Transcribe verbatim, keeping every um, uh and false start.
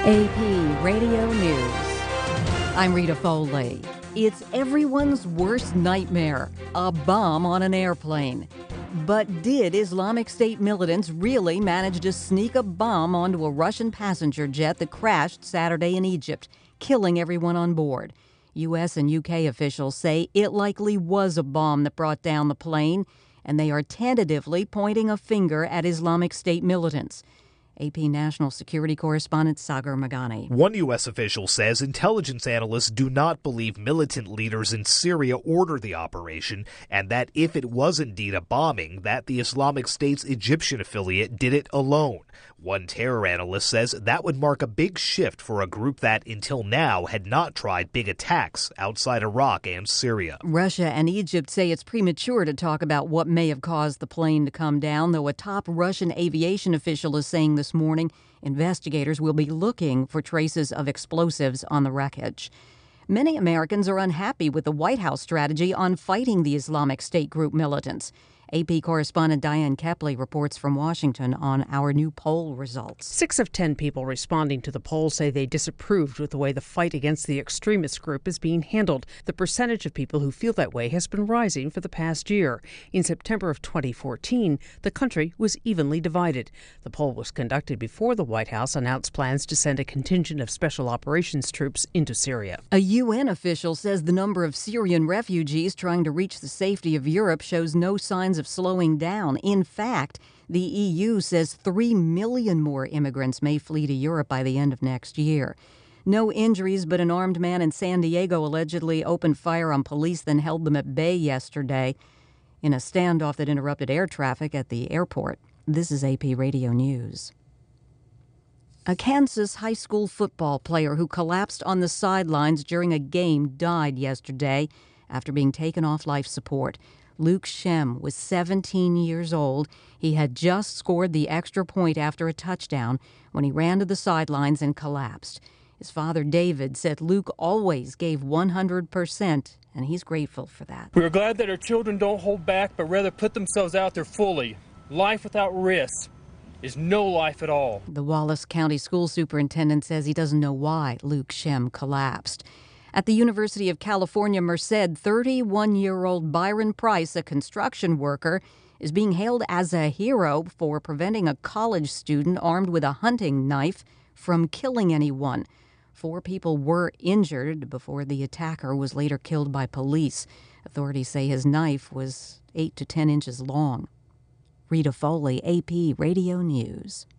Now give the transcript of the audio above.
A P Radio News. I'm Rita Foley. It's everyone's worst nightmare, a bomb on an airplane. But did Islamic State militants really manage to sneak a bomb onto a Russian passenger jet that crashed Saturday in Egypt, killing everyone on board? U S and U K officials say it likely was a bomb that brought down the plane, and they are tentatively pointing a finger at Islamic State militants. A P National Security Correspondent Sagar Meghani. One U S official says intelligence analysts do not believe militant leaders in Syria ordered the operation, and that if it was indeed a bombing, that the Islamic State's Egyptian affiliate did it alone. One terror analyst says that would mark a big shift for a group that, until now, had not tried big attacks outside Iraq and Syria. Russia and Egypt say it's premature to talk about what may have caused the plane to come down, though a top Russian aviation official is saying this morning investigators will be looking for traces of explosives on the wreckage. Many Americans are unhappy with the White House strategy on fighting the Islamic State group militants. A P correspondent Diane Kepley reports from Washington on our new poll results. Six of ten people responding to the poll say they disapproved with the way the fight against the extremist group is being handled. The percentage of people who feel that way has been rising for the past year. In September of twenty fourteen, the country was evenly divided. The poll was conducted before the White House announced plans to send a contingent of special operations troops into Syria. A U N official says the number of Syrian refugees trying to reach the safety of Europe shows no signs of slowing down. In fact, the E U says three million more immigrants may flee to Europe by the end of next year. No injuries, but an armed man in San Diego allegedly opened fire on police, then held them at bay yesterday in a standoff that interrupted air traffic at the airport. This is A P Radio News. A Kansas high school football player who collapsed on the sidelines during a game died yesterday after being taken off life support. Luke Shem was seventeen years old. He had just scored the extra point after a touchdown when he ran to the sidelines and collapsed. His father, David, said Luke always gave one hundred percent, and he's grateful for that. We are glad that our children don't hold back, but rather put themselves out there fully. Life without risk is no life at all. The Wallace County School Superintendent says he doesn't know why Luke Shem collapsed. At the University of California, Merced, thirty-one-year-old Byron Price, a construction worker, is being hailed as a hero for preventing a college student armed with a hunting knife from killing anyone. Four people were injured before the attacker was later killed by police. Authorities say his knife was eight to ten inches long. Rita Foley, A P Radio News.